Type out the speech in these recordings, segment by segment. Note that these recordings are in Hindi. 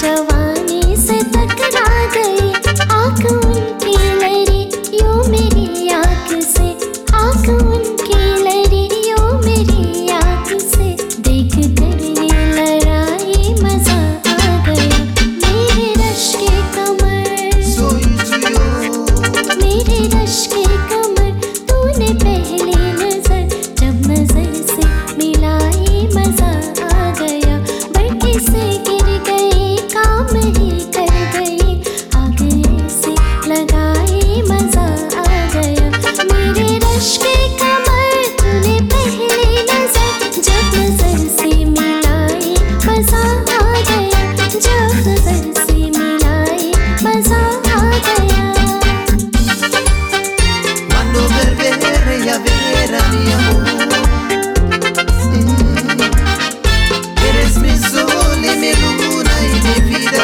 जवानी से टकरा गई, आँख उनकी लड़ी यूं मेरी आँख से, आँख उनकी लड़ी यूं मेरी आँख से, देख कर ये लड़ाई मजा आ गया। मेरे रश के कमर, मेरे रश के कमर, तूने पहली नजर जब नजर से मिलाई मजा आ गया। बल्कि से गिर गई, काम ही कर गई, आग ऐसे लगाई मजा आ गया। मेरे रश के कमर, तूने पहली नजर जब नजर से मिलाई मजा आ गया, जब नजर से मिलाई मजा आ गया। Quando per vedere e avere mi amore, eres mi sol y mi luna y mi vida.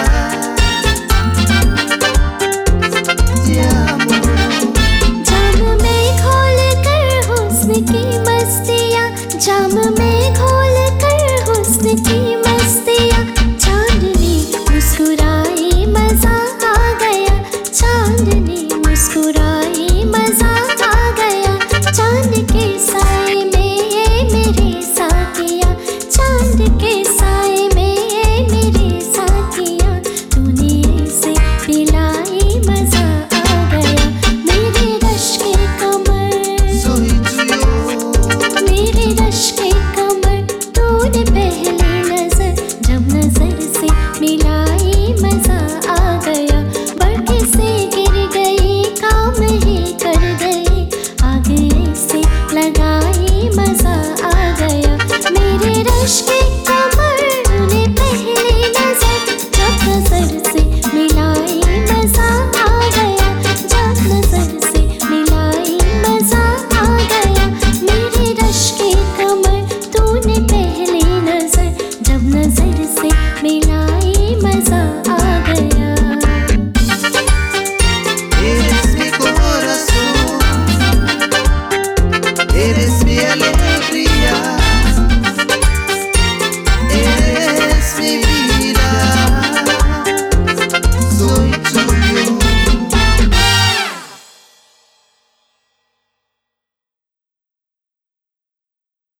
Ti amo. जाम में घोल कर हुस्न की मस्तियाँ, जाम में घोल कर हुस्न की मस्तियाँ, चांदनी मुस्कुराई मजा आ गया, चांदनी मुस्कुराई मजा आ गया। चांद के साए में ये मेरे साथिया, चांद के साए में ये मेरे साथिया, तूने ऐसे पिलाई मजा आ गया। मेरे रश के कमर, Soy tuyo. मेरे रश के कमर, तूने पहली नजर जब नजर से मिलाई मजा आ गया। बल्कि से गिर गई, काम ही कर गई, आग ऐसे लगाई मजा आ गया। मेरे रश के कमर, तूने पहली नजर जब नजर से मिलाई मजा आ गया, जब नजर से मिलाई मजा आ गया। मेरे रश के कमर, तूने पहली नजर जब नजर से मिलाई मजा